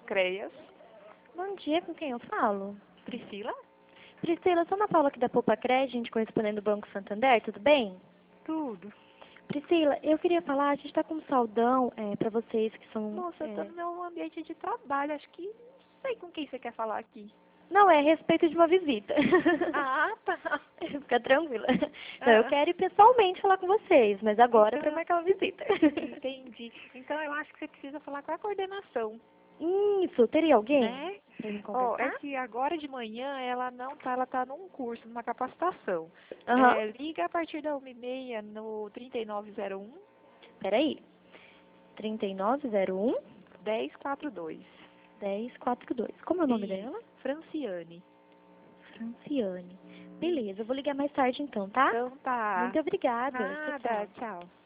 CREAS. Bom dia, com quem eu falo? Priscila? Priscila, eu sou Ana Paula aqui da Poupa Crédito, correspondente do Banco Santander, tudo bem? Tudo. Priscila, eu queria falar, a gente está com um saldão para vocês que são... Moça, eu tô no meu ambiente de trabalho, acho que não sei com quem você quer falar aqui. Não, é a respeito de uma visita. Ah, tá. Fica tranquila. Então, eu quero ir pessoalmente falar com vocês, mas agora é para marcar uma visita. Entendi. Então eu acho que você precisa falar com a coordenação. Isso, teria alguém Né? para me Ó, conversar? é que agora de manhã ela não tá, ela tá num curso, numa capacitação. Aham. Liga a partir da 1h30 no 3901 Peraí. 3901 1042. 1042. Como é o nome E dela? Franciane. Franciane. Beleza, eu vou ligar mais tarde então, tá? Então tá. Muito obrigada. Tchau, Nada, tchau. tchau.